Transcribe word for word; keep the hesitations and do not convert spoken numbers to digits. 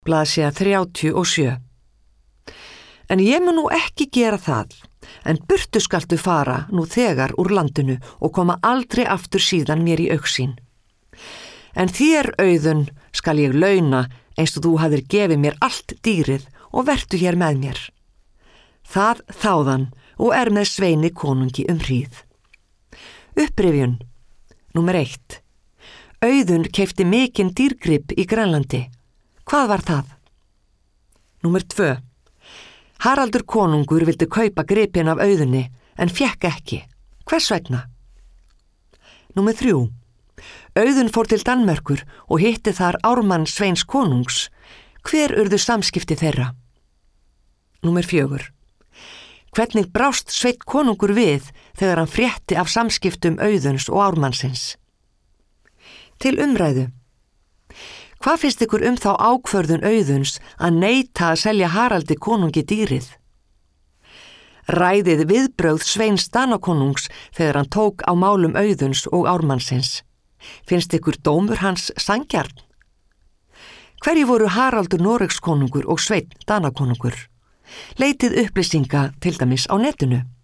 blaðsíða þrjátíu og sjö. En ég mun nú ekki gera það, en burtu skaltu fara nú þegar úr landinu og koma aldrei aftur síðan mér í augsýn. En þér, Auðun, skal ég launa eins og þú hafðir gefið mér allt dýrið og vertu hér með mér. Það þáðan og er með Sveini konungi um hríð. Upprifjun, númer eitt. Auðun keypti mikinn dýrgrip í Grænlandi. Hvað var það? Númer tvö. Haraldur konungur vildi kaupa gripin af Auðunni en fékk ekki. Hvers vegna? Númer þrjú. Auðun fór til Danmerkur og hitti þar Ármann Sveins konungs. Hver urðu samskipti þeirra? Númer fjögur. Hvernig brást Sveinn konungur við þegar hann frétti af samskiptum Auðuns og Ármannsins? Til umræðu. Hvað finnst ykkur um þá ákvörðun Auðuns að neita að selja Haraldi konungi dýrið? Ræðið viðbrögð Sveins Danakonungs þegar hann tók á málum Auðuns og Ármannsins. Finnst ykkur dómur hans sanngjarn? Hverju voru Haraldur Noregskonungur og Sveinn Danakonungur? Leitið upplýsinga til dæmis á netinu.